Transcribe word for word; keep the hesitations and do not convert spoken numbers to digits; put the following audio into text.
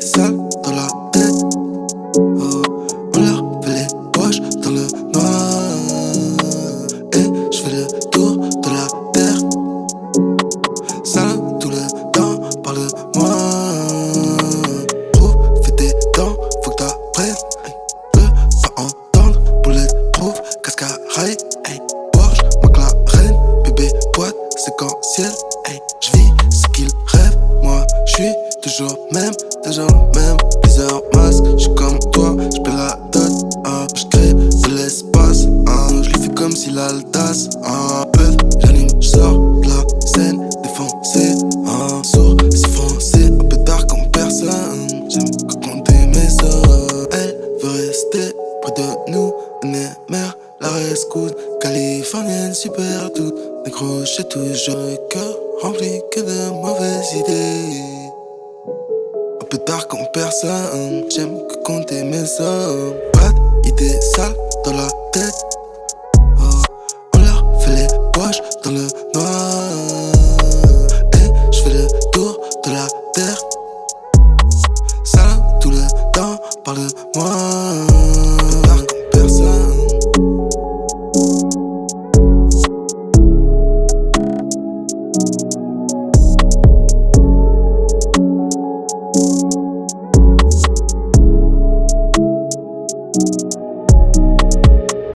sale dans la tête. Oh, on leur fait les poches dans le noir. Et je fais le tour de la terre. Sale tout le temps, parle-moi. Prouve, fais tes dents, faut que t'apprennes. Veux pas entendre, bulletproof, casque à rail. Porsche, McLaren, bébé boîte, séquentiel. J'vis ce qu'ils rêvent, moi j'suis toujours même, toujours même. Plusieurs masques, j'suis comme toi, j'paie la dot. Ah, j'crée de l'espace, ah, j'le fais comme si l'Aldas. Ah, peu, j'anime, j'sors de la scène, défoncé. Ah, sourd, si foncé, un pétard comme personne. J'aime compter mes sorts. Elle veut rester près de nous, on est mère, la rescousse. Californienne, super tout, négro, j'ai toujours le cœur rempli que de mauvaises idées. Un peu tard comme personne, j'aime que compter mes sommes. Pas d'idées sales dans la tête.